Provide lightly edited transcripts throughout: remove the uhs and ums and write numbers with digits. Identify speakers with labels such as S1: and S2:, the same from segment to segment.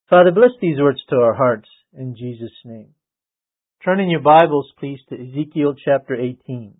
S1: Father, bless these words to our hearts in Jesus' name. Turn in your Bibles, please, to Ezekiel chapter 18.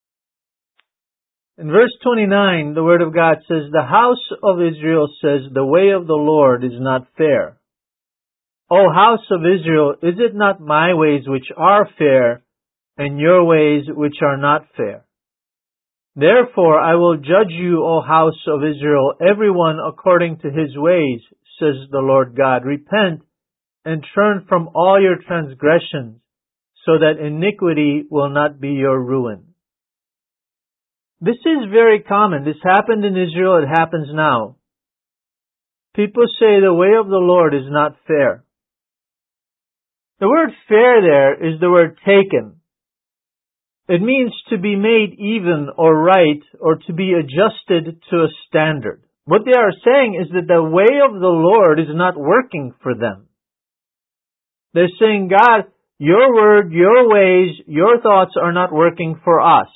S1: In verse 29, the Word of God says, "The house of Israel says, the way of the Lord is not fair. O house of Israel, is it not my ways which are fair, and your ways which are not fair? Therefore I will judge you, O house of Israel, everyone according to his ways, says the Lord God. Repent and turn from all your transgressions, so that iniquity will not be your ruin." This is very common. This happened in Israel. It happens now. People say the way of the Lord is not fair. The word fair there is the word taken. It means to be made even or right, or to be adjusted to a standard. What they are saying is that the way of the Lord is not working for them. They're saying, God, your word, your ways, your thoughts are not working for us.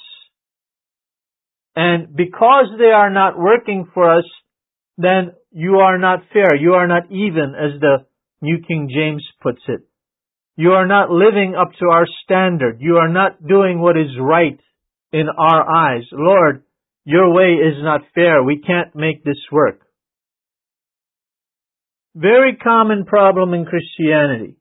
S1: And because they are not working for us, then you are not fair. You are not even, as the New King James puts it. You are not living up to our standard. You are not doing what is right in our eyes. Lord, your way is not fair. We can't make this work. Very common problem in Christianity.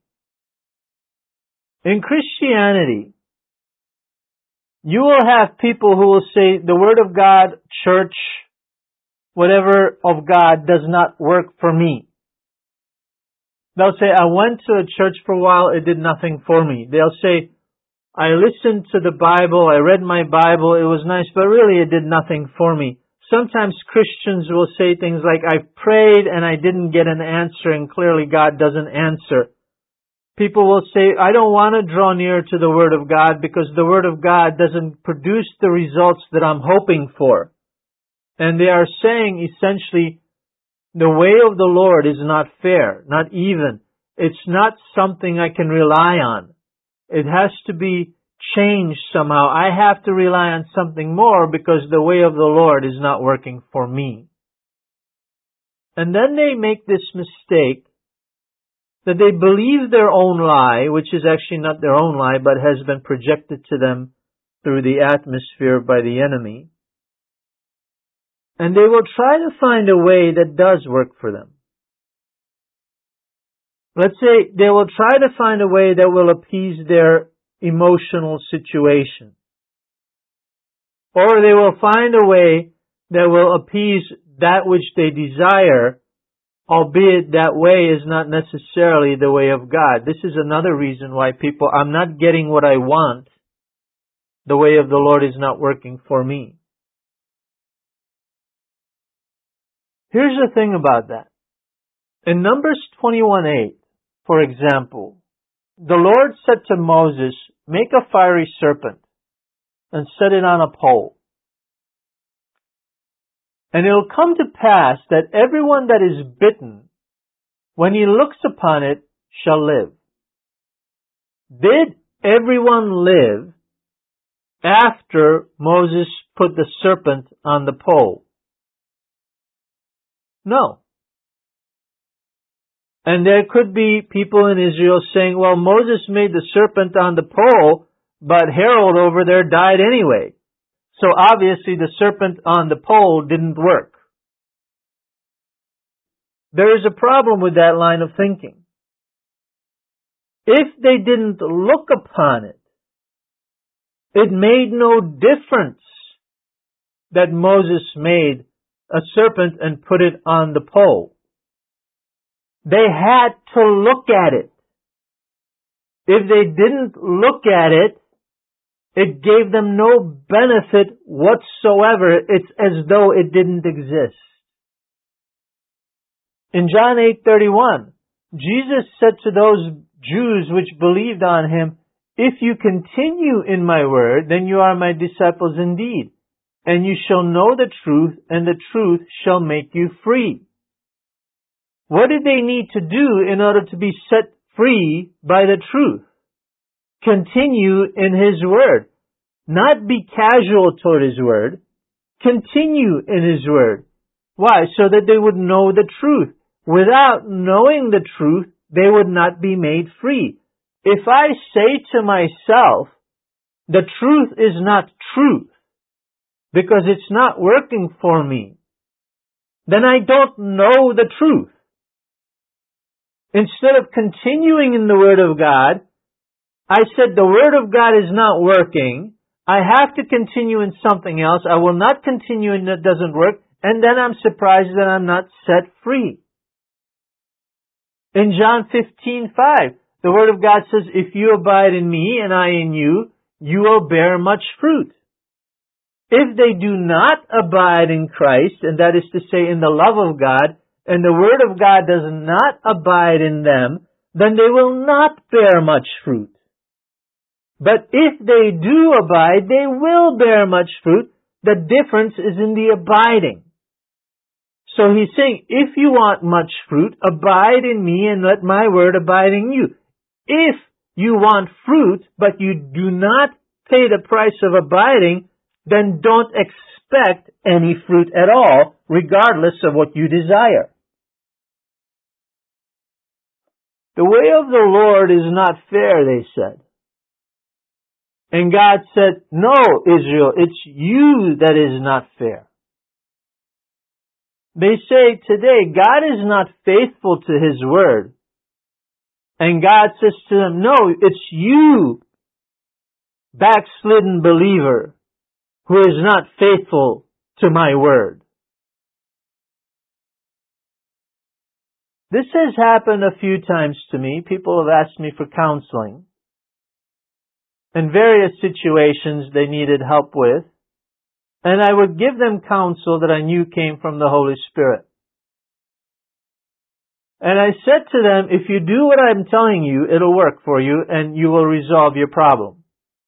S1: In Christianity, you will have people who will say the Word of God, church, whatever of God does not work for me. They'll say, I went to a church for a while, it did nothing for me. They'll say, I listened to the Bible, I read my Bible, it was nice, but really it did nothing for me. Sometimes Christians will say things like, I prayed and I didn't get an answer, and clearly God doesn't answer. People will say, I don't want to draw near to the Word of God because the Word of God doesn't produce the results that I'm hoping for. And they are saying essentially, the way of the Lord is not fair, not even. It's not something I can rely on. It has to be changed somehow. I have to rely on something more because the way of the Lord is not working for me. And then they make this mistake that they believe their own lie, which is actually not their own lie, but has been projected to them through the atmosphere by the enemy. And they will try to find a way that does work for them. Let's say they will try to find a way that will appease their emotional situation. Or they will find a way that will appease that which they desire, albeit that way is not necessarily the way of God. This is another reason why people, I'm not getting what I want. The way of the Lord is not working for me. Here's the thing about that. In Numbers 21:8, for example, the Lord said to Moses, make a fiery serpent and set it on a pole. And it will come to pass that everyone that is bitten, when he looks upon it, shall live. Did everyone live after Moses put the serpent on the pole? No. And there could be people in Israel saying, well, Moses made the serpent on the pole, but Harold over there died anyway. So obviously the serpent on the pole didn't work. There is a problem with that line of thinking. If they didn't look upon it, it made no difference that Moses made a serpent and put it on the pole. They had to look at it. If they didn't look at it, it gave them no benefit whatsoever. It's as though it didn't exist. In John 8:31, Jesus said to those Jews which believed on Him, if you continue in my word, then you are my disciples indeed, and you shall know the truth, and the truth shall make you free. What did they need to do in order to be set free by the truth? Continue in His word. Not be casual toward His word. Continue in His word. Why? So that they would know the truth. without knowing the truth, they would not be made free. If I say to myself, the truth is not truth, because it's not working for me, then I don't know the truth. Instead of continuing in the Word of God, I said the Word of God is not working. I have to continue in something else. I will not continue and it doesn't work. And then I'm surprised that I'm not set free. In John 15:5, the Word of God says, if you abide in me and I in you, you will bear much fruit. If they do not abide in Christ, and that is to say in the love of God, and the Word of God does not abide in them, then they will not bear much fruit. But if they do abide, they will bear much fruit. The difference is in the abiding. So he's saying, if you want much fruit, abide in me and let my word abide in you. If you want fruit, but you do not pay the price of abiding, then don't expect any fruit at all, regardless of what you desire. The way of the Lord is not fair, they said. And God said, no, Israel, it's you that is not fair. They say today, God is not faithful to His word. And God says to them, no, it's you, backslidden believer, who is not faithful to my word. This has happened a few times to me. People have asked me for counseling. In various situations they needed help with. And I would give them counsel that I knew came from the Holy Spirit. And I said to them, if you do what I'm telling you, it'll work for you and you will resolve your problem.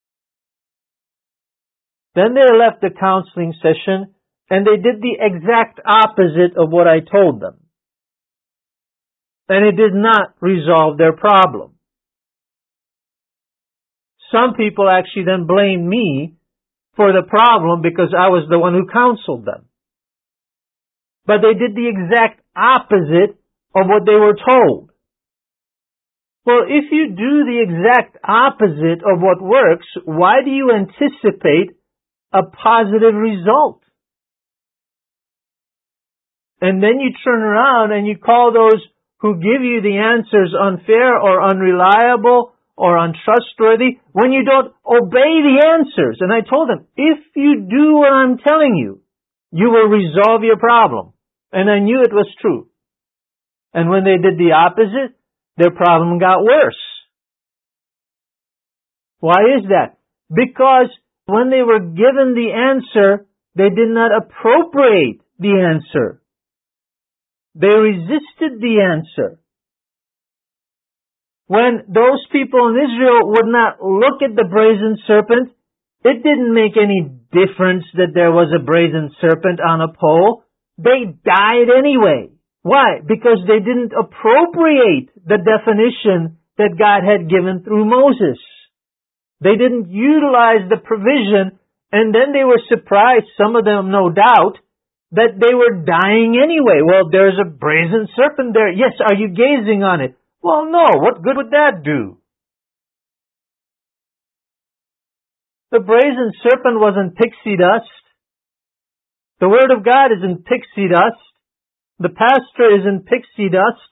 S1: Then they left the counseling session and they did the exact opposite of what I told them. And it did not resolve their problem. Some people actually then blamed me for the problem because I was the one who counseled them. But they did the exact opposite of what they were told. Well, if you do the exact opposite of what works, why do you anticipate a positive result? And then you turn around and you call those who give you the answers unfair or unreliable or untrustworthy when you don't obey the answers. And I told them, if you do what I'm telling you, you will resolve your problem. And I knew it was true. And when they did the opposite, their problem got worse. Why is that? Because when they were given the answer, they did not appropriate the answer. They resisted the answer. When those people in Israel would not look at the brazen serpent, it didn't make any difference that there was a brazen serpent on a pole. They died anyway. Why? Because they didn't appropriate the definition that God had given through Moses. They didn't utilize the provision, and then they were surprised, some of them no doubt, that they were dying anyway. Well, there's a brazen serpent there. Yes, are you gazing on it? Well, no. What good would that do? The brazen serpent wasn't pixie dust. The Word of God isn't pixie dust. The pastor isn't pixie dust.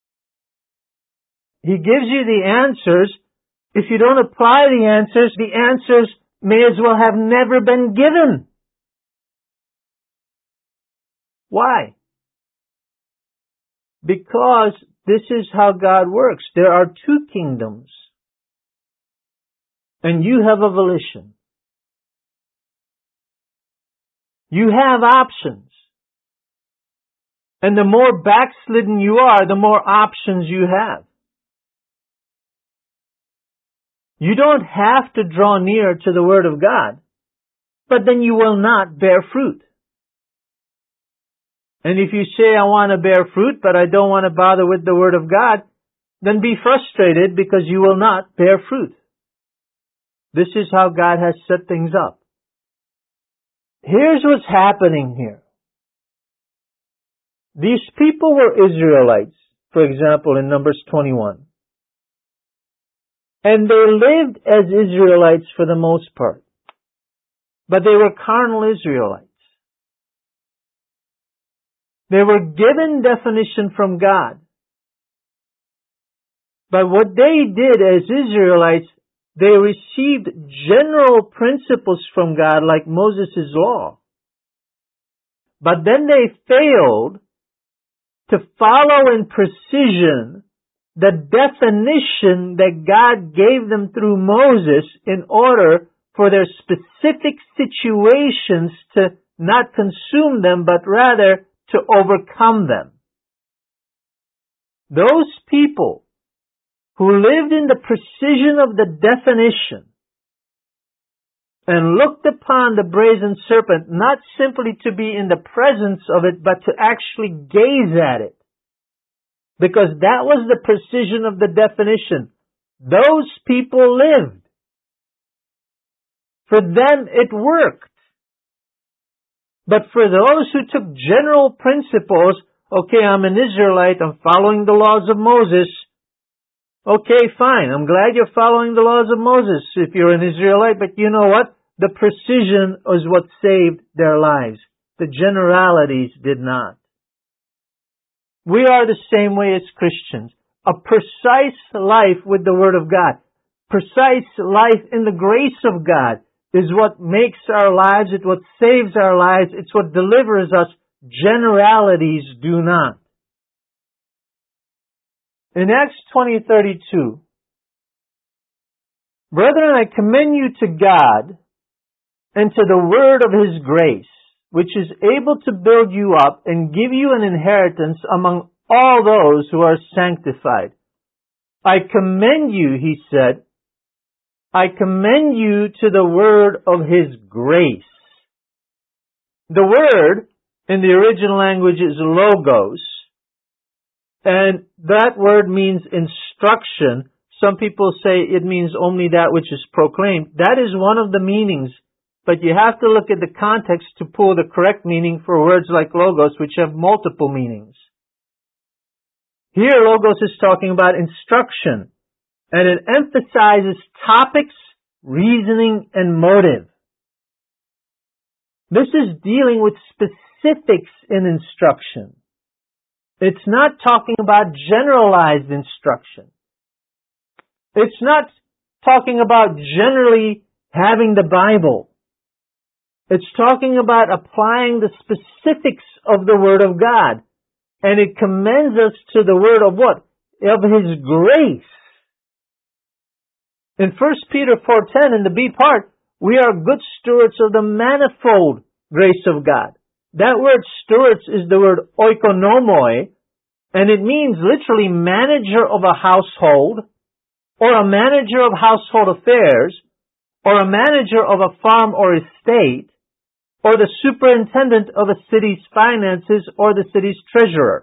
S1: He gives you the answers. If you don't apply the answers may as well have never been given. Why? Because this is how God works. There are two kingdoms. And you have a volition. You have options. And the more backslidden you are, the more options you have. You don't have to draw near to the Word of God, but then you will not bear fruit. And if you say, I want to bear fruit, but I don't want to bother with the Word of God, then be frustrated because you will not bear fruit. This is how God has set things up. Here's what's happening here. These people were Israelites, for example, in Numbers 21. And they lived as Israelites for the most part. But they were carnal Israelites. They were given definition from God. But what they did as Israelites, they received general principles from God like Moses' law. But then they failed to follow in precision the definition that God gave them through Moses in order for their specific situations to not consume them, but rather to overcome them. Those people who lived in the precision of the definition and looked upon the brazen serpent not simply to be in the presence of it, but to actually gaze at it, because that was the precision of the definition. Those people lived. For them it worked. But for those who took general principles, okay, I'm an Israelite, I'm following the laws of Moses. Okay, fine, I'm glad you're following the laws of Moses if you're an Israelite, but you know what? The precision is what saved their lives. The generalities did not. We are the same way as Christians. A precise life with the Word of God, precise life in the grace of God is what makes our lives, it's what saves our lives, it's what delivers us. Generalities do not. In Acts 20:32, brethren, I commend you to God and to the word of His grace, which is able to build you up and give you an inheritance among all those who are sanctified. I commend you, he said, I commend you to the word of His grace. The word in the original language is logos, and that word means instruction. Some people say it means only that which is proclaimed. That is one of the meanings, but you have to look at the context to pull the correct meaning for words like logos, which have multiple meanings. Here, logos is talking about instruction, and it emphasizes topics, reasoning, and motive. This is dealing with specifics in instruction. It's not talking about generalized instruction. It's not talking about generally having the Bible. It's talking about applying the specifics of the Word of God. And it commends us to the Word of what? Of His grace. In 1 Peter 4:10, in the B part, we are good stewards of the manifold grace of God. That word stewards is the word oikonomoi, and it means literally manager of a household, or a manager of household affairs, or a manager of a farm or estate, or the superintendent of a city's finances, or the city's treasurer.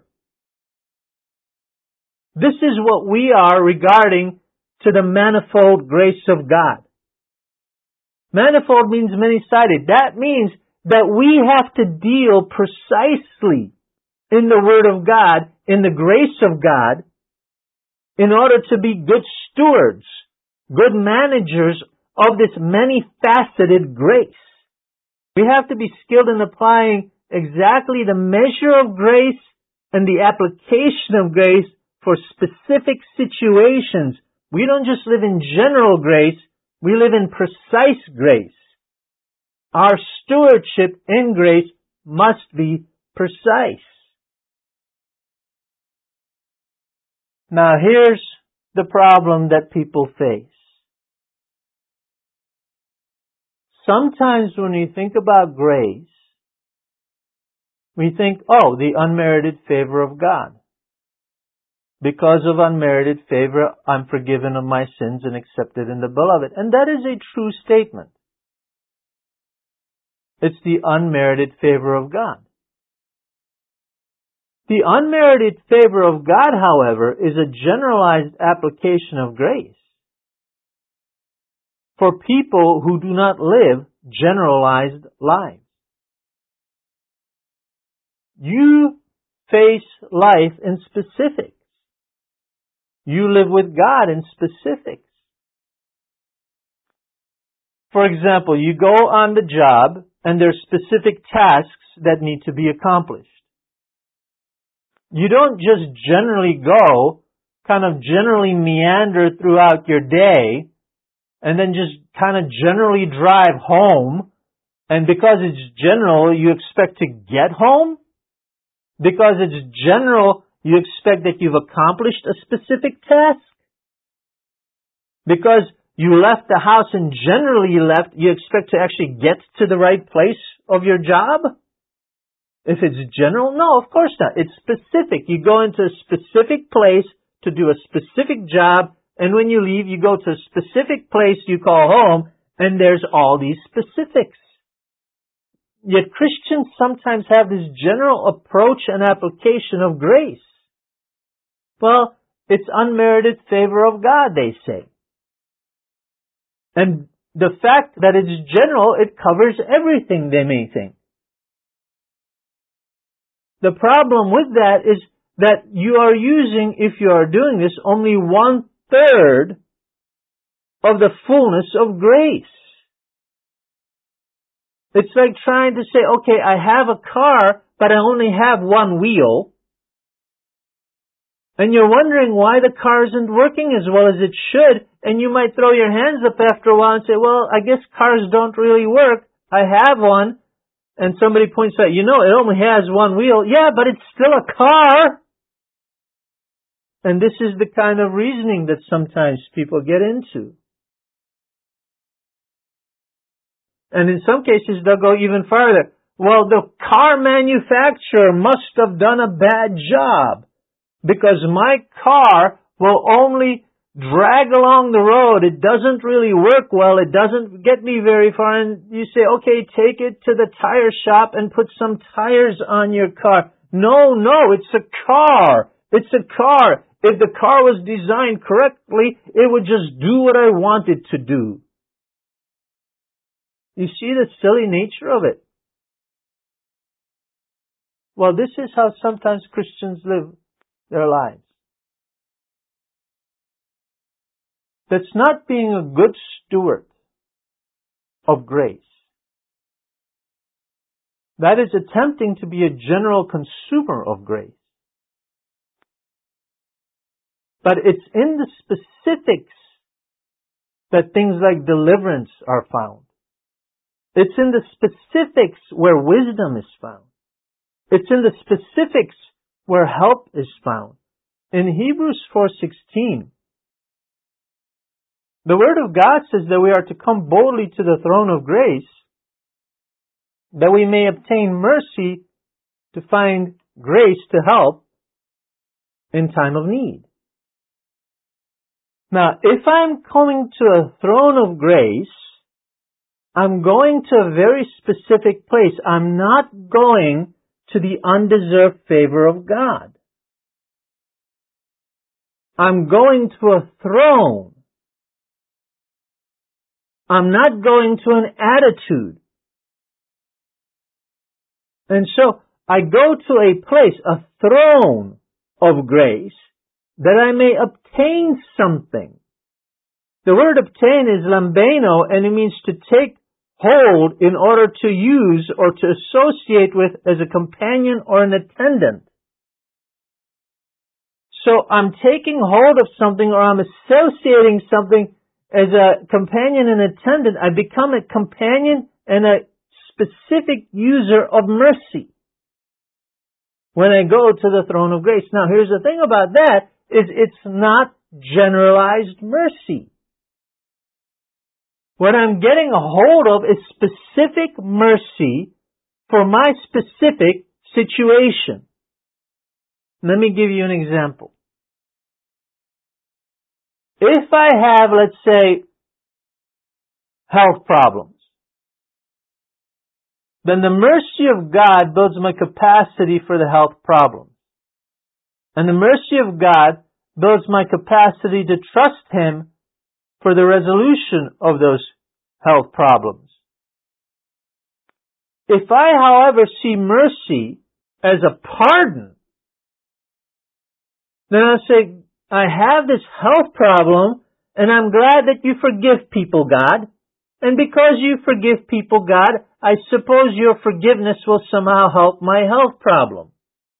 S1: This is what we are regarding to the manifold grace of God. Manifold means many-sided. That means that we have to deal precisely in the Word of God, in the grace of God, in order to be good stewards, good managers of this many-faceted grace. We have to be skilled in applying exactly the measure of grace and the application of grace for specific situations. We don't just live in general grace, we live in precise grace. Our stewardship in grace must be precise. Now here's the problem that people face. Sometimes when we think about grace, we think, oh, the unmerited favor of God. Because of unmerited favor, I'm forgiven of my sins and accepted in the Beloved. And that is a true statement. It's the unmerited favor of God. The unmerited favor of God, however, is a generalized application of grace for people who do not live generalized lives. You face life in specifics. You live with God in specifics. For example, you go on the job and there's specific tasks that need to be accomplished. You don't just generally go, kind of generally meander throughout your day, and then just kind of generally drive home, and because it's general, you expect to get home? Because it's general, you expect that you've accomplished a specific task? Because you left the house and generally you expect to actually get to the right place of your job? If it's general, no, of course not. It's specific. You go into a specific place to do a specific job, and when you leave, you go to a specific place you call home, and there's all these specifics. Yet Christians sometimes have this general approach and application of grace. Well, it's unmerited favor of God, they say. And the fact that it's general, it covers everything, they may think. The problem with that is that you are using, if you are doing this, only 1/3 of the fullness of grace. It's like trying to say, okay, I have a car, but I only have one wheel. And you're wondering why the car isn't working as well as it should, and you might throw your hands up after a while and say, well, I guess cars don't really work. I have one. And somebody points out, it only has one wheel. Yeah, but it's still a car. And this is the kind of reasoning that sometimes people get into. And in some cases, they'll go even farther. Well, the car manufacturer must have done a bad job, because my car will only drag along the road. It doesn't really work well. It doesn't get me very far. And you say, okay, take it to the tire shop and put some tires on your car. No, it's a car. It's a car. If the car was designed correctly, it would just do what I want it to do. You see the silly nature of it? Well, this is how sometimes Christians live their lives. That's not being a good steward of grace. That is attempting to be a general consumer of grace. But it's in the specifics that things like deliverance are found. It's in the specifics where wisdom is found. It's in the specifics where help is found. In Hebrews 4:16, the Word of God says that we are to come boldly to the throne of grace, that we may obtain mercy to find grace to help in time of need. Now, if I'm coming to a throne of grace, I'm going to a very specific place. I'm not going to the undeserved favor of God. I'm going to a throne. I'm not going to an attitude. And so I go to a place, a throne of grace, that I may obtain something. The word obtain is lambano, and it means to take hold in order to use or to associate with as a companion or an attendant. So I'm taking hold of something, or I'm associating something as a companion and attendant. I become a companion and a specific user of mercy when I go to the throne of grace. Now, here's the thing about that, is it's not generalized mercy. What I'm getting a hold of is specific mercy for my specific situation. Let me give you an example. If I have, let's say, health problems, then the mercy of God builds my capacity for the health problem. And the mercy of God builds my capacity to trust Him for the resolution of those health problems. If I, however, see mercy as a pardon Then I'll say, I have this health problem, and I'm glad that you forgive people, God. And because you forgive people, God, I suppose your forgiveness will somehow help my health problem.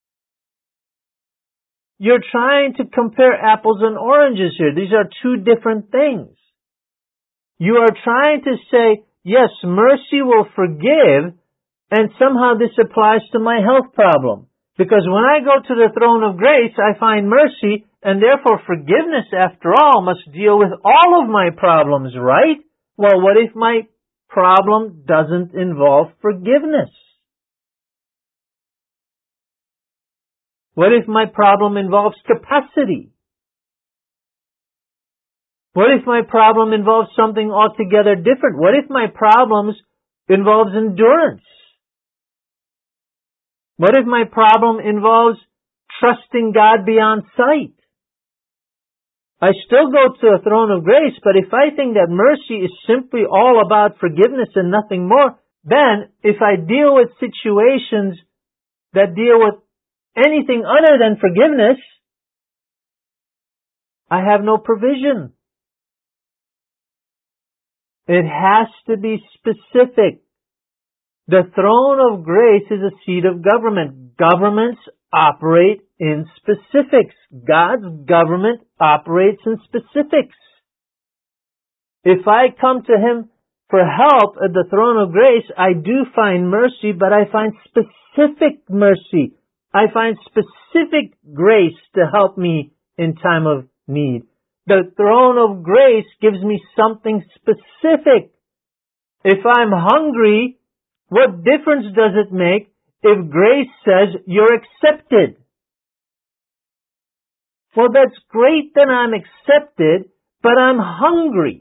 S1: You're trying to compare apples and oranges here. These are two different things. You are trying to say, yes, mercy will forgive, and somehow this applies to my health problem. Because when I go to the throne of grace, I find mercy, and therefore forgiveness, after all, must deal with all of my problems, right? Well, what if my problem doesn't involve forgiveness? What if my problem involves capacity? What if my problem involves something altogether different? What if my problems involves endurance? What if my problem involves trusting God beyond sight? I still go to the throne of grace, but if I think that mercy is simply all about forgiveness and nothing more, then if I deal with situations that deal with anything other than forgiveness, I have no provision. It has to be specific. The throne of grace is a seat of government. Governments operate in specifics. God's government operates in specifics. If I come to Him for help at the throne of grace, I do find mercy, but I find specific mercy. I find specific grace to help me in time of need. The throne of grace gives me something specific. If I'm hungry, what difference does it make if grace says you're accepted? Well, that's great that I'm accepted, but I'm hungry.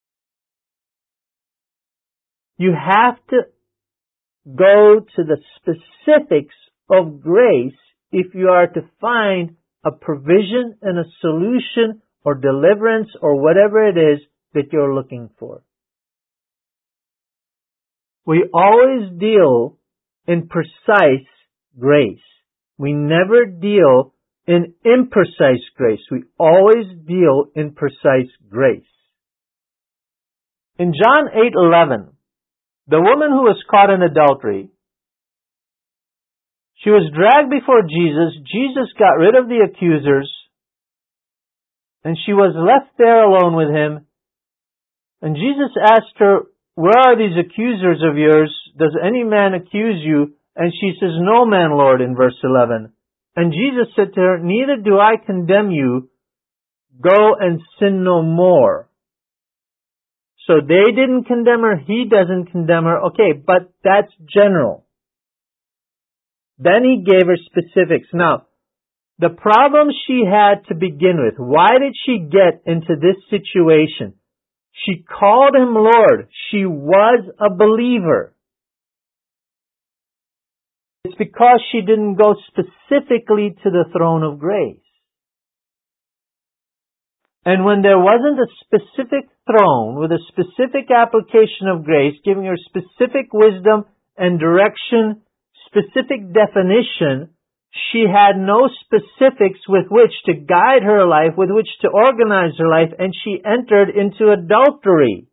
S1: You have to go to the specifics of grace if you are to find a provision and a solution or deliverance or whatever it is that you're looking for. We always deal in precise grace. We never deal in imprecise grace. We always deal in precise grace. In John 8:11, the woman who was caught in adultery, she was dragged before Jesus. Jesus got rid of the accusers, and she was left there alone with him. And Jesus asked her, "Where are these accusers of yours? Does any man accuse you?" And she says, "No man, Lord," in verse 11. And Jesus said to her, "Neither do I condemn you. Go and sin no more." So they didn't condemn her. He doesn't condemn her. Okay, but that's general. Then he gave her specifics. Now, the problem she had to begin with, why did she get into this situation? She called him Lord. She was a believer. It's because she didn't go specifically to the throne of grace. And when there wasn't a specific throne with a specific application of grace, giving her specific wisdom and direction, specific definition, she had no specifics with which to guide her life, with which to organize her life, and she entered into adultery.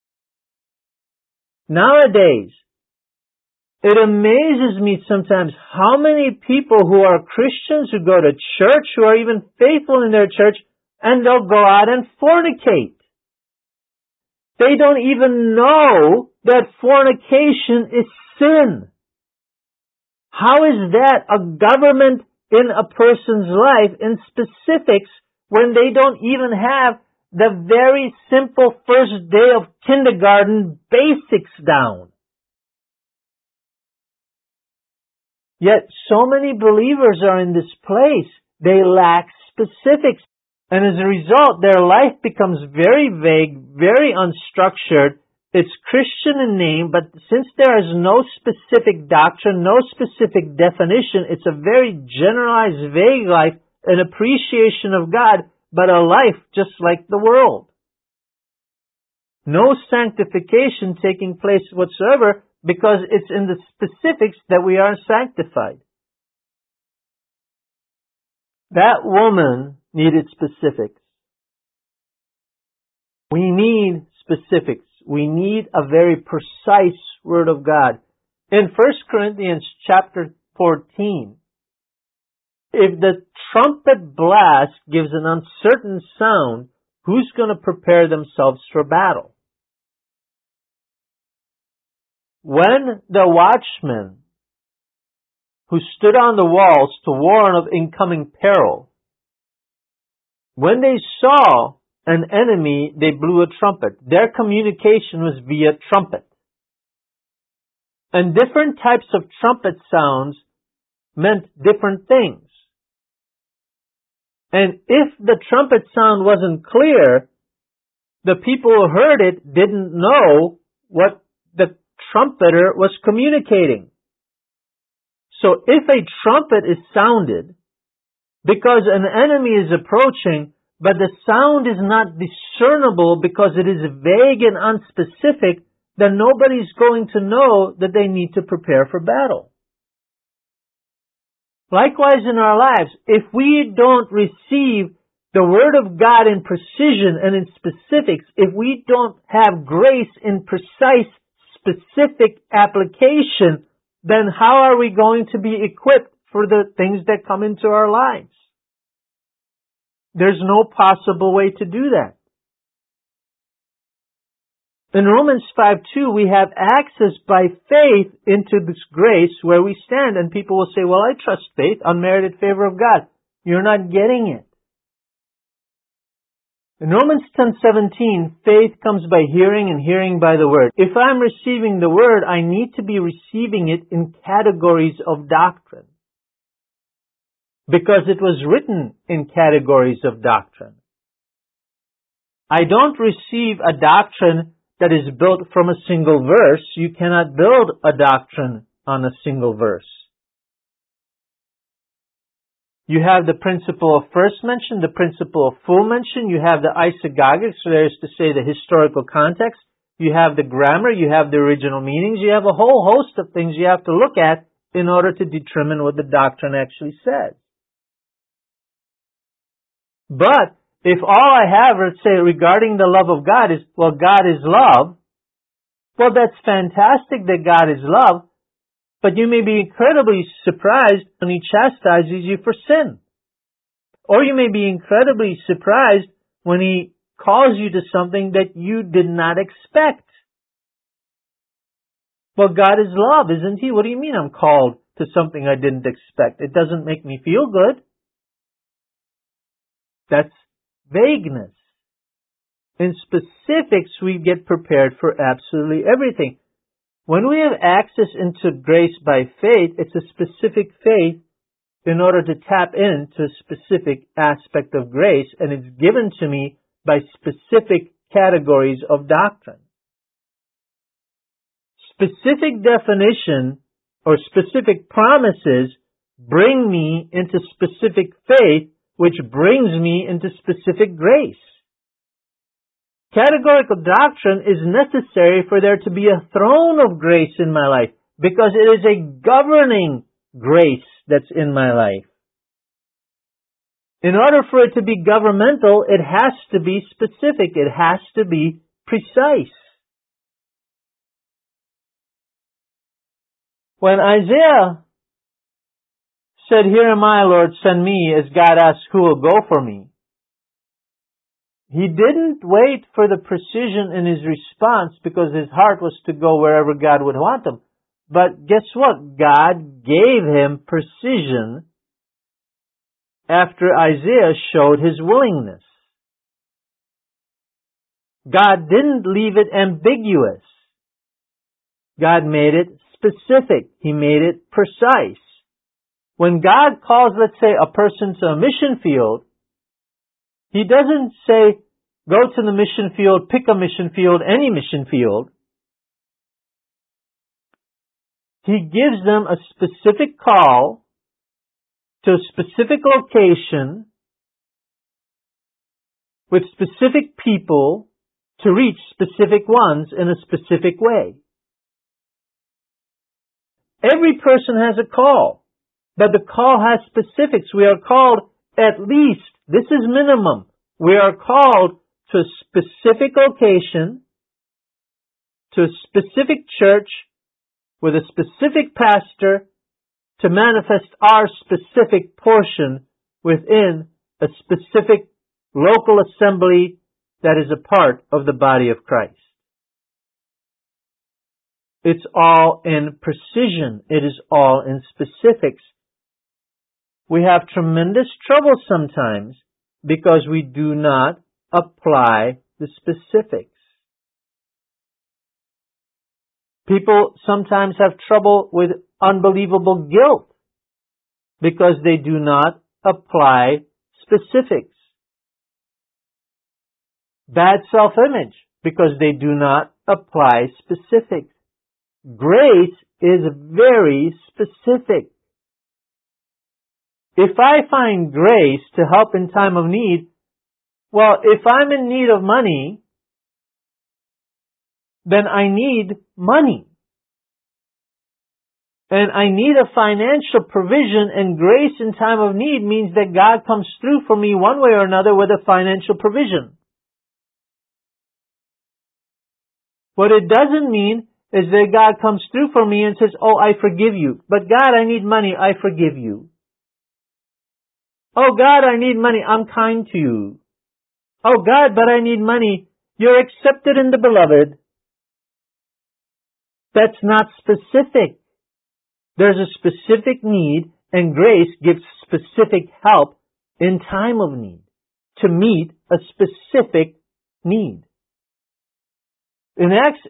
S1: Nowadays, it amazes me sometimes how many people who are Christians, who go to church, who are even faithful in their church, and they'll go out and fornicate. They don't even know that fornication is sin. How is that a government in a person's life in specifics when they don't even have the very simple first day of kindergarten basics down? Yet so many believers are in this place. They lack specifics. And as a result, their life becomes very vague, very unstructured. It's Christian in name, but since there is no specific doctrine, no specific definition, it's a very generalized, vague life, an appreciation of God, but a life just like the world. No sanctification taking place whatsoever, because it's in the specifics that we are sanctified. That woman needed specifics. We need specifics. We need a very precise word of God. In 1 Corinthians chapter 14, if the trumpet blast gives an uncertain sound, who's going to prepare themselves for battle? When the watchmen who stood on the walls to warn of incoming peril, when they saw an enemy, they blew a trumpet. Their communication was via trumpet. And different types of trumpet sounds meant different things. And if the trumpet sound wasn't clear, the people who heard it didn't know what the trumpeter was communicating. So if a trumpet is sounded because an enemy is approaching, but the sound is not discernible because it is vague and unspecific, then nobody's going to know that they need to prepare for battle. Likewise in our lives, if we don't receive the Word of God in precision and in specifics, if we don't have grace in precise, specific application, then how are we going to be equipped for the things that come into our lives? There's no possible way to do that. In Romans 5:2, we have access by faith into this grace where we stand, and people will say, well, I trust faith, unmerited favor of God. You're not getting it. In Romans 10:17, faith comes by hearing and hearing by the Word. If I'm receiving the Word, I need to be receiving it in categories of doctrine, because it was written in categories of doctrine. I don't receive a doctrine that is built from a single verse. You cannot build a doctrine on a single verse. You have the principle of first mention, the principle of full mention. You have the isagogic, so that is to say the historical context. You have the grammar. You have the original meanings. You have a whole host of things you have to look at in order to determine what the doctrine actually says. But if all I have, let's say, regarding the love of God is, well, God is love, well, that's fantastic that God is love, but you may be incredibly surprised when He chastises you for sin. Or you may be incredibly surprised when He calls you to something that you did not expect. Well, God is love, isn't He? What do you mean I'm called to something I didn't expect? It doesn't make me feel good. That's vagueness. In specifics, we get prepared for absolutely everything. When we have access into grace by faith, it's a specific faith in order to tap into a specific aspect of grace, and it's given to me by specific categories of doctrine. Specific definition or specific promises bring me into specific faith, which brings me into specific grace. Categorical doctrine is necessary for there to be a throne of grace in my life, because it is a governing grace that's in my life. In order for it to be governmental, it has to be specific. It has to be precise. When Isaiah said, "Here am I, Lord, send me," as God asked, "Who will go for me?" He didn't wait for the precision in his response because his heart was to go wherever God would want him. But guess what? God gave him precision after Isaiah showed his willingness. God didn't leave it ambiguous. God made it specific. He made it precise. When God calls, let's say, a person to a mission field, He doesn't say, go to the mission field, pick a mission field, any mission field. He gives them a specific call to a specific location with specific people to reach specific ones in a specific way. Every person has a call, but the call has specifics. We are called at least, this is minimum, we are called to a specific location, to a specific church, with a specific pastor, to manifest our specific portion within a specific local assembly that is a part of the body of Christ. It's all in precision. It is all in specifics. We have tremendous trouble sometimes because we do not apply the specifics. People sometimes have trouble with unbelievable guilt because they do not apply specifics. Bad self-image because they do not apply specifics. Grace is very specific. If I find grace to help in time of need, well, if I'm in need of money, then I need money. And I need a financial provision, and grace in time of need means that God comes through for me one way or another with a financial provision. What it doesn't mean is that God comes through for me and says, oh, I forgive you. But God, I need money, I forgive you. Oh God, I need money, I'm kind to you. Oh God, but I need money, you're accepted in the beloved. That's not specific. There's a specific need, and grace gives specific help in time of need to meet a specific need. In Acts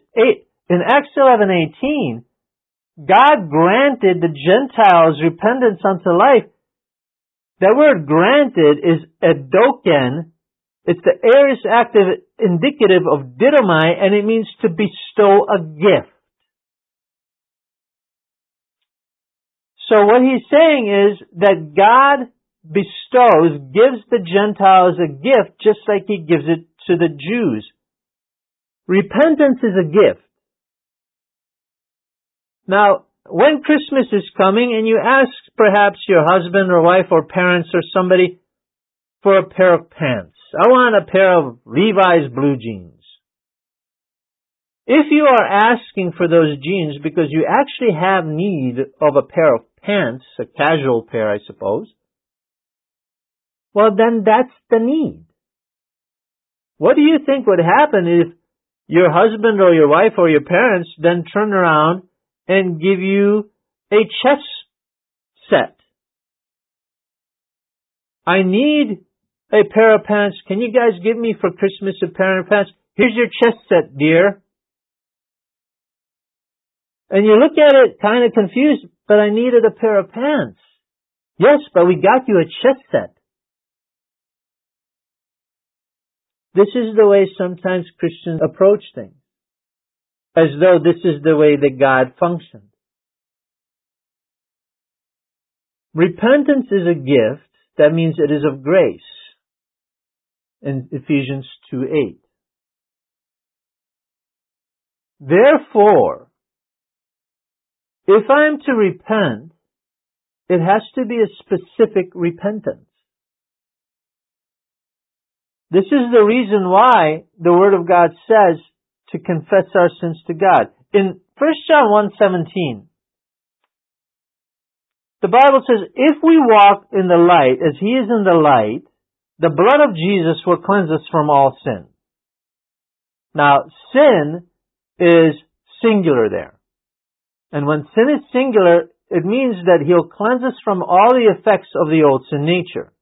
S1: 11:18, God granted the Gentiles repentance unto life. That word granted is edoken. It's the aorist active indicative of didomai, and it means to bestow a gift. So what he's saying is that God gives the Gentiles a gift just like he gives it to the Jews. Repentance is a gift. Now, when Christmas is coming and you ask perhaps your husband or wife or parents or somebody for a pair of pants, I want a pair of Levi's blue jeans. If you are asking for those jeans because you actually have need of a pair of pants, a casual pair, I suppose, well, then that's the need. What do you think would happen if your husband or your wife or your parents then turn around and give you a chess set? I need a pair of pants. Can you guys give me for Christmas a pair of pants? Here's your chess set, dear. And you look at it kind of confused, but I needed a pair of pants. Yes, but we got you a chess set. This is the way sometimes Christians approach things, as though this is the way that God functioned. Repentance is a gift. That means it is of grace in Ephesians 2:8. Therefore, if I am to repent, it has to be a specific repentance. This is the reason why the Word of God says to confess our sins to God. In 1 John 1:17, the Bible says, if we walk in the light as He is in the light, the blood of Jesus will cleanse us from all sin. Now, sin is singular there. And when sin is singular, it means that He'll cleanse us from all the effects of the old sin nature.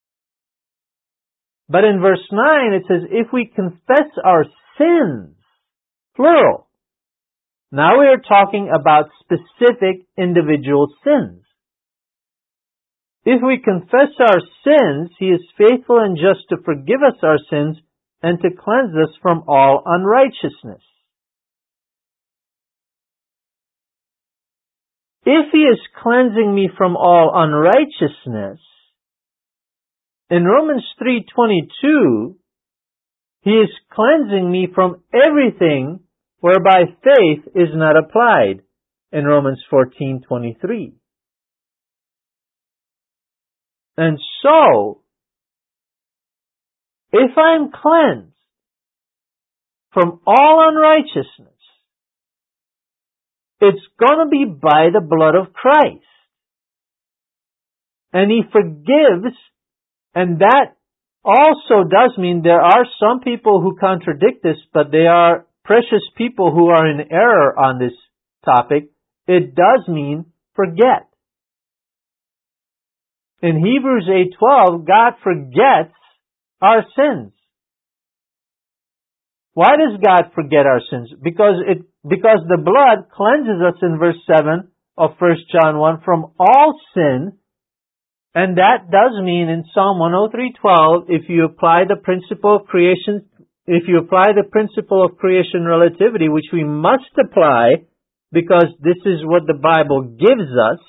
S1: But in verse 9 it says, if we confess our sins, plural. Now we are talking about specific individual sins. If we confess our sins, He is faithful and just to forgive us our sins and to cleanse us from all unrighteousness. If He is cleansing me from all unrighteousness, in Romans 3:22, He is cleansing me from everything whereby faith is not applied, in Romans 14:23. And so, if I'm cleansed from all unrighteousness, it's going to be by the blood of Christ. And He forgives, and that also does mean there are some people who contradict this, but they are precious people who are in error on this topic. It does mean forget. In Hebrews 8:12, God forgets our sins. Why does God forget our sins? Because the blood cleanses us in verse 7 of 1 John 1 from all sin. And that does mean in Psalm 103:12, if you apply the principle of creation relativity, which we must apply because this is what the Bible gives us,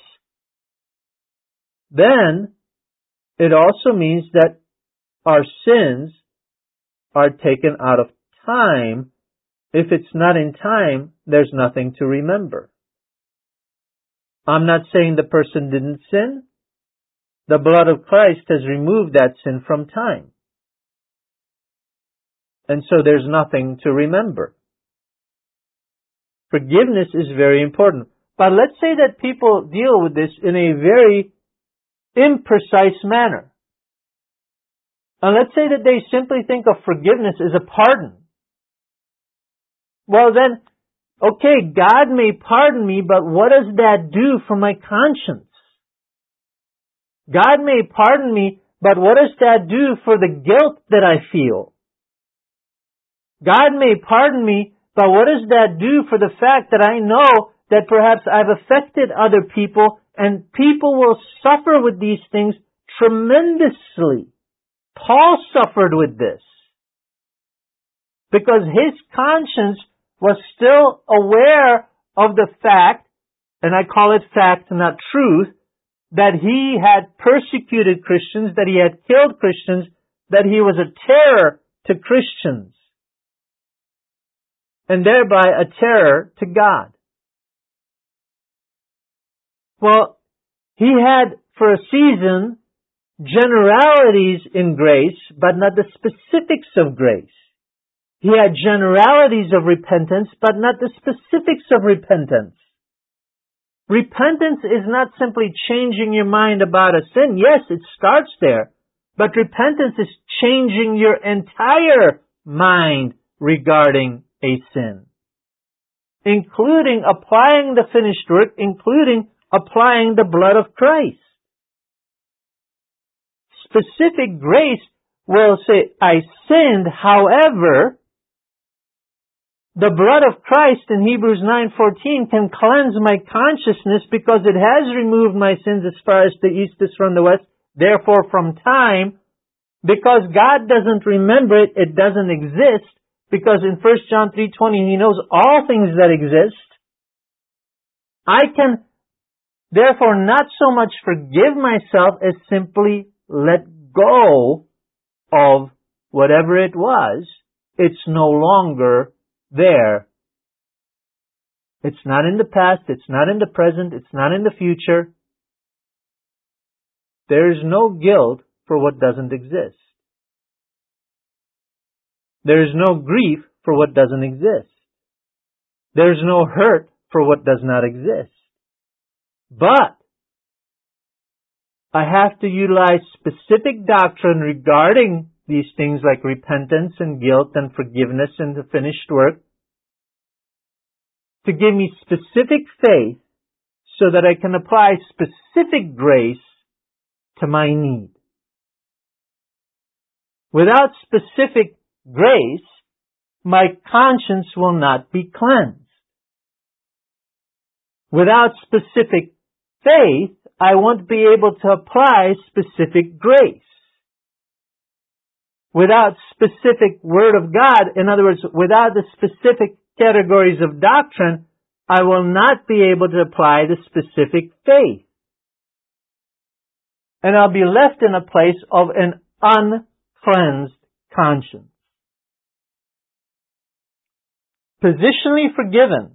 S1: then it also means that our sins are taken out of time. If it's not in time, there's nothing to remember. I'm not saying the person didn't sin. The blood of Christ has removed that sin from time. And so there's nothing to remember. Forgiveness is very important. But let's say that people deal with this in a very imprecise manner. And let's say that they simply think of forgiveness as a pardon. Well then, okay, God may pardon me, but what does that do for my conscience? God may pardon me, but what does that do for the guilt that I feel? God may pardon me, but what does that do for the fact that I know that perhaps I've affected other people and people will suffer with these things tremendously? Paul suffered with this because his conscience was still aware of the fact, and I call it fact, not truth, that he had persecuted Christians, that he had killed Christians, that he was a terror to Christians, and thereby a terror to God. Well, he had, for a season, generalities in grace, but not the specifics of grace. He had generalities of repentance, but not the specifics of repentance. Repentance is not simply changing your mind about a sin. Yes, it starts there. But repentance is changing your entire mind regarding a sin, including applying the finished work, including applying the blood of Christ. Specific grace will say, I sinned, however, the blood of Christ in Hebrews 9:14 can cleanse my consciousness because it has removed my sins as far as the east is from the west. Therefore, from time, because God doesn't remember it, it doesn't exist. Because in 1 John 3:20, He knows all things that exist. I can therefore not so much forgive myself as simply let go of whatever it was. It's no longer there. It's not in the past, it's not in the present, it's not in the future. There is no guilt for what doesn't exist. There is no grief for what doesn't exist. There is no hurt for what does not exist. But I have to utilize specific doctrine regarding these things like repentance and guilt and forgiveness and the finished work to give me specific faith so that I can apply specific grace to my need. Without specific grace, my conscience will not be cleansed. Without specific faith, I won't be able to apply specific grace. Without specific Word of God, in other words, without the specific categories of doctrine, I will not be able to apply the specific faith. And I'll be left in a place of an uncleansed conscience. Positionally forgiven,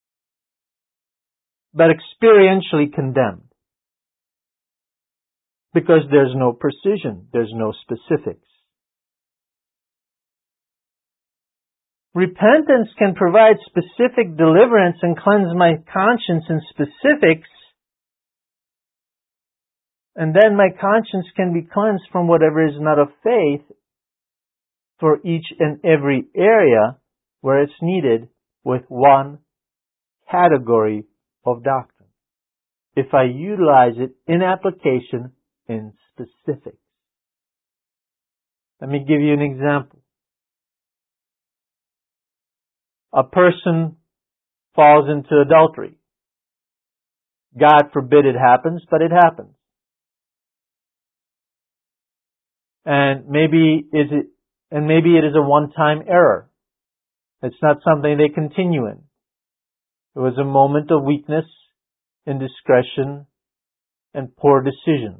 S1: but experientially condemned. Because there's no precision, there's no specifics. Repentance can provide specific deliverance and cleanse my conscience in specifics, and then my conscience can be cleansed from whatever is not of faith for each and every area where it's needed with one category of doctrine, if I utilize it in application in specifics. Let me give you an example. A person falls into adultery. God forbid it happens, but it happens. And maybe it is a one-time error. It's not something they continue in. It was a moment of weakness, indiscretion, and poor decision.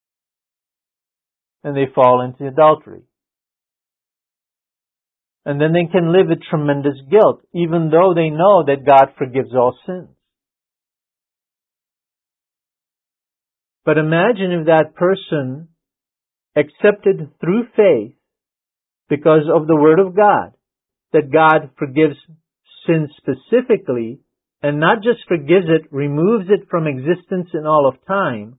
S1: And they fall into adultery. And then they can live with tremendous guilt, even though they know that God forgives all sins. But imagine if that person accepted through faith, because of the Word of God, that God forgives sin specifically, and not just forgives it, removes it from existence in all of time,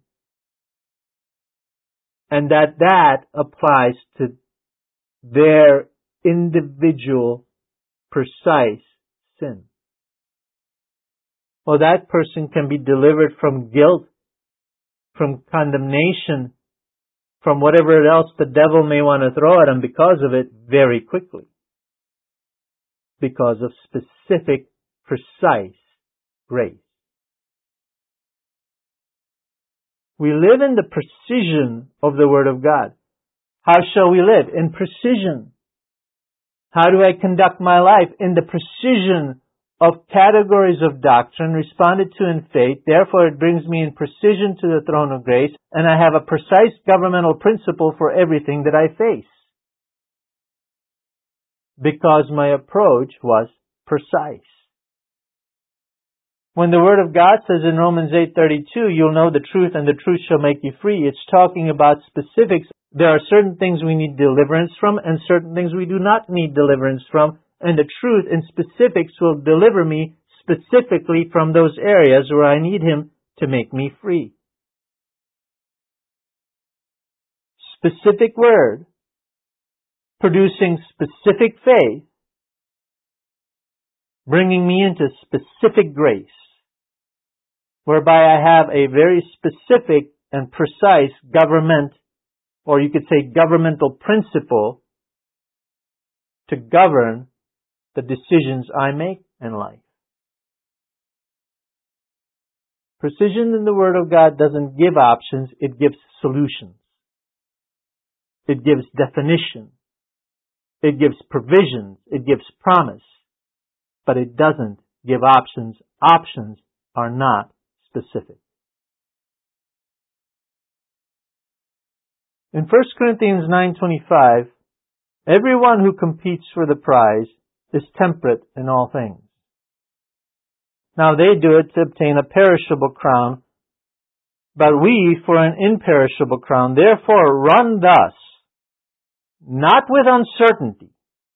S1: and that applies to their individual, precise sin. Well, that person can be delivered from guilt, from condemnation, from whatever else the devil may want to throw at him because of it very quickly. Because of specific, precise grace. We live in the precision of the Word of God. How shall we live? In precision. How do I conduct my life? In the precision of categories of doctrine responded to in faith. Therefore, it brings me in precision to the throne of grace, and I have a precise governmental principle for everything that I face. Because my approach was precise. When the Word of God says in Romans 8:32, you'll know the truth and the truth shall make you free, it's talking about specifics. There are certain things we need deliverance from and certain things we do not need deliverance from, and the truth in specifics will deliver me specifically from those areas where I need Him to make me free. Specific Word, producing specific faith, bringing me into specific grace, whereby I have a very specific and precise government, or you could say governmental principle, to govern the decisions I make in life. Precision in the Word of God doesn't give options, it gives solutions. It gives definition. It gives provisions. It gives promise. But it doesn't give options. Options are not specific. In 1 Corinthians 9:25, everyone who competes for the prize is temperate in all things. Now they do it to obtain a perishable crown, but we for an imperishable crown. Therefore run thus, not with uncertainty.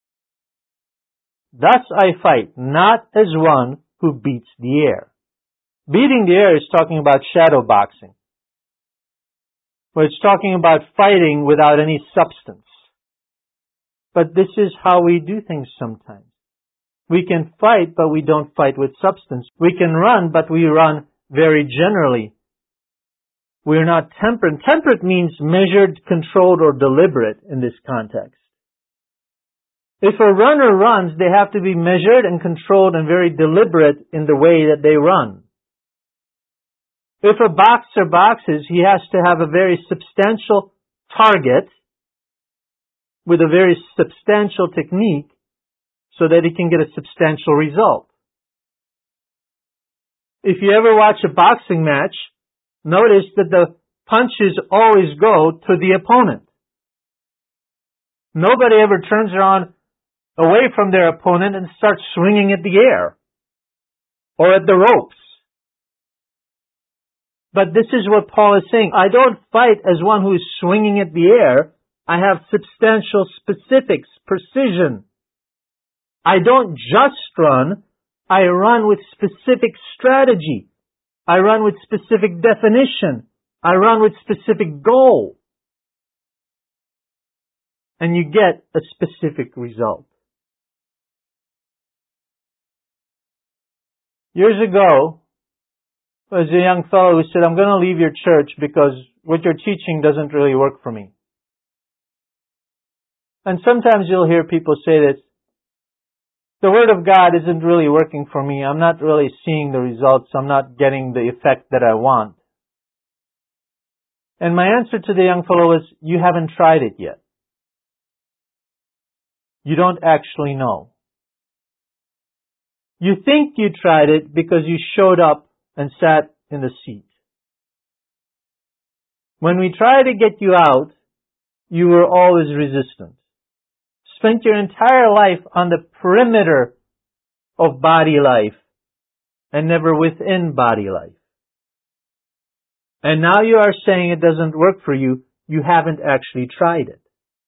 S1: Thus I fight, not as one who beats the air. Beating the air is talking about shadow boxing, where it's talking about fighting without any substance. But this is how we do things sometimes. We can fight, but we don't fight with substance. We can run, but we run very generally. We're not temperate. Temperate means measured, controlled, or deliberate in this context. If a runner runs, they have to be measured and controlled and very deliberate in the way that they run. If a boxer boxes, he has to have a very substantial target with a very substantial technique so that he can get a substantial result. If you ever watch a boxing match, notice that the punches always go to the opponent. Nobody ever turns around away from their opponent and starts swinging at the air or at the ropes. But this is what Paul is saying. I don't fight as one who is swinging at the air. I have substantial specifics, precision. I don't just run. I run with specific strategy. I run with specific definition. I run with specific goal. And you get a specific result. Years ago, there was a young fellow who said, I'm going to leave your church because what you're teaching doesn't really work for me. And sometimes you'll hear people say this, the Word of God isn't really working for me. I'm not really seeing the results. I'm not getting the effect that I want. And my answer to the young fellow is, you haven't tried it yet. You don't actually know. You think you tried it because you showed up and sat in the seat. When we try to get you out, you were always resistant. Spent your entire life on the perimeter of body life and never within body life. And now you are saying it doesn't work for you. You haven't actually tried it.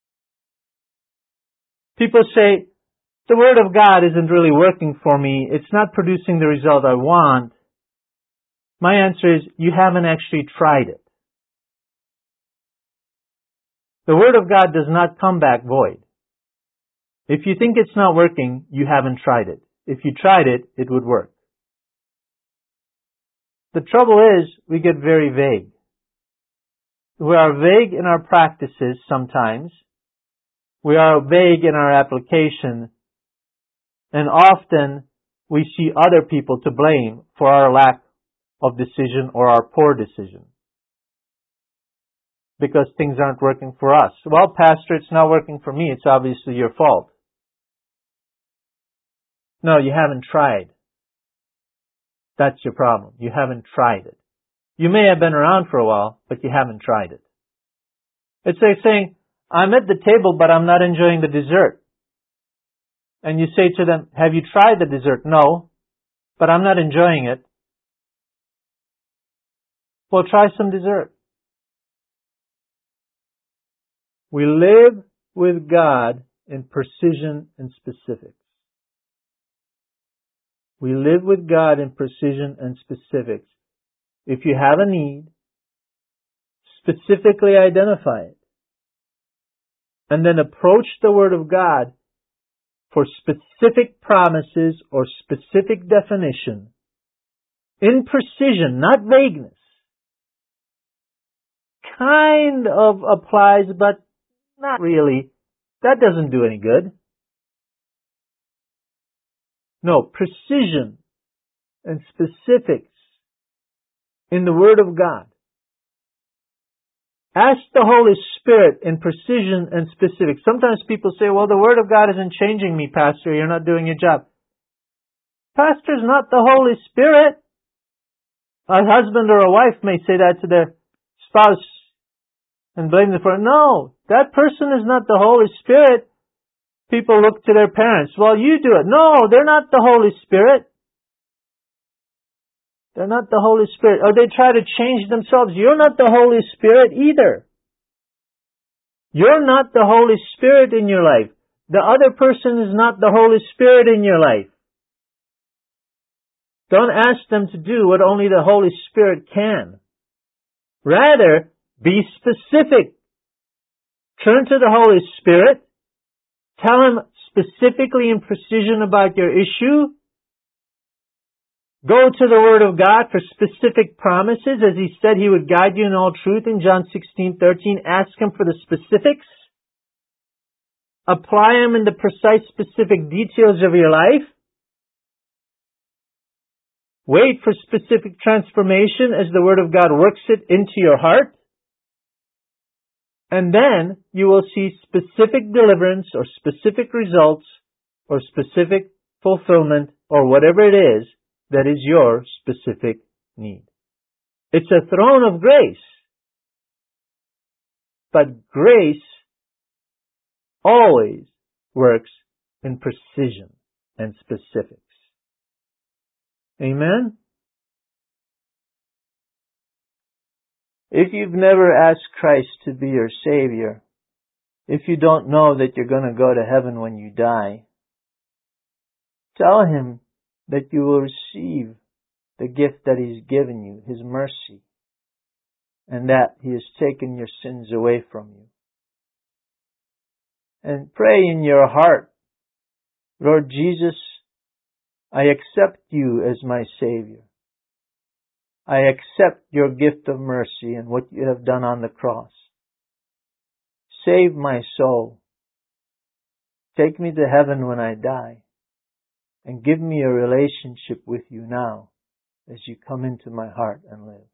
S1: People say, the Word of God isn't really working for me. It's not producing the result I want. My answer is, you haven't actually tried it. The Word of God does not come back void. If you think it's not working, you haven't tried it. If you tried it, it would work. The trouble is, we get very vague. We are vague in our practices sometimes. We are vague in our application. And often, we see other people to blame for our lack of decision or our poor decision. Because things aren't working for us. Well, Pastor, it's not working for me. It's obviously your fault. No, you haven't tried. That's your problem. You haven't tried it. You may have been around for a while, but you haven't tried it. It's like saying, I'm at the table, but I'm not enjoying the dessert. And you say to them, have you tried the dessert? No, but I'm not enjoying it. Well, try some dessert. We live with God in precision and specifics. We live with God in precision and specifics. If you have a need, specifically identify it. And then approach the Word of God for specific promises or specific definition in precision, not vagueness. Kind of applies, but not really. That doesn't do any good. No, precision and specifics in the Word of God. Ask the Holy Spirit in precision and specifics. Sometimes people say, well, the Word of God isn't changing me, Pastor. You're not doing your job. Pastor's not the Holy Spirit. A husband or a wife may say that to their spouse and blame them for it. No, that person is not the Holy Spirit. People look to their parents. Well, you do it. No, they're not the Holy Spirit. They're not the Holy Spirit. Or they try to change themselves. You're not the Holy Spirit either. You're not the Holy Spirit in your life. The other person is not the Holy Spirit in your life. Don't ask them to do what only the Holy Spirit can. Rather, be specific. Turn to the Holy Spirit. Tell Him specifically in precision about your issue. Go to the Word of God for specific promises. As He said He would guide you in all truth in John 16:13. Ask Him for the specifics. Apply them in the precise specific details of your life. Wait for specific transformation as the Word of God works it into your heart. And then you will see specific deliverance or specific results or specific fulfillment or whatever it is that is your specific need. It's a throne of grace. But grace always works in precision and specifics. Amen? If you've never asked Christ to be your Savior, if you don't know that you're going to go to heaven when you die, tell Him that you will receive the gift that He's given you, His mercy, and that He has taken your sins away from you. And pray in your heart, Lord Jesus, I accept you as my Savior. I accept your gift of mercy and what you have done on the cross. Save my soul. Take me to heaven when I die. And give me a relationship with you now as you come into my heart and live.